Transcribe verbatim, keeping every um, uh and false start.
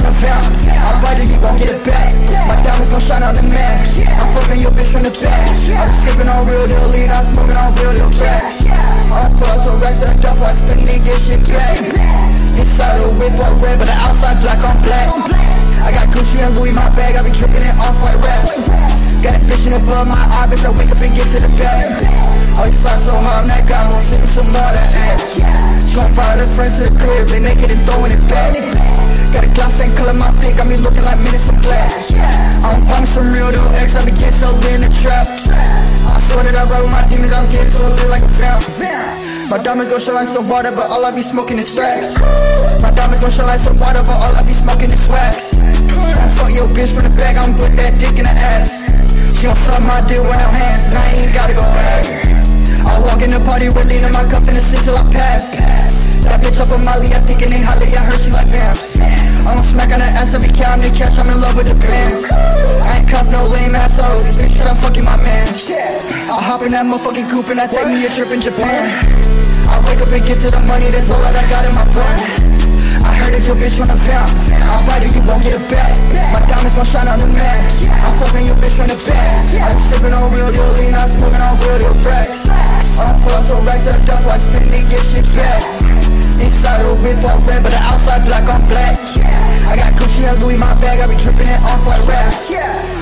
the vamp. I bite it, you gon' get it back. My diamonds gon' shine on the man. I'm fucking your bitch from the back. I'm sipping on real deal lean, I'm smoking on real deal tracks. I'm pull out some racks at the duffel, I spend need this shit back. Inside the whip all red, but the outside black on black. I got Gucci and Louis in my bag, I be dripping in off-white raps. Got a bitch in above my eye, bitch, I wake up and get to the bag. Oh, you fly so hard, I'm that guy, I'm gon' send some more of that ass. She gon' follow her friends to the crib, they naked and throwing it back. Got a glass same color, my pink, got me looking like minutes of glass. I'm pumping some real deal X, I be getting so lit in the trap. I swear that I ride with my demons, I'm getting so lit like a vamp. My diamonds gon' shine like some water, but all I be smoking is facts. My diamonds gon' shine like some water, but all I be smoking is wax. Don't fuck your bitch from the back, I'm put that dick in the ass. She gon' suck my dick with her hands, and I ain't gotta go ask. I walk in the party with lean in my cup in the sit till I pass. That bitch up on Molly, I think it ain't Holly, I heard she like vamps. I'm gon' smack on that ass every counting the cash, I'm in love with the bands. I ain't cuff no lame assholes, these bitches I'm fucking my man. I hop in that motherfucking coupe and I take me a trip in Japan. I wake up and get to the money, that's all that I got in my plan. I heard that your bitch from the vamp. I'll bite it, you won't get it back. My diamonds gon' shine on the man. I'm fucking your bitch from the back. I'm sipping on real deal lean, I'm smoking on real deal racks. I'm pull out some racks at the duffel, I spend and get shit back. Inside the whip all red, but the outside black on black. I got Gucci and Louis in my bag, I be dripping in off-white raps.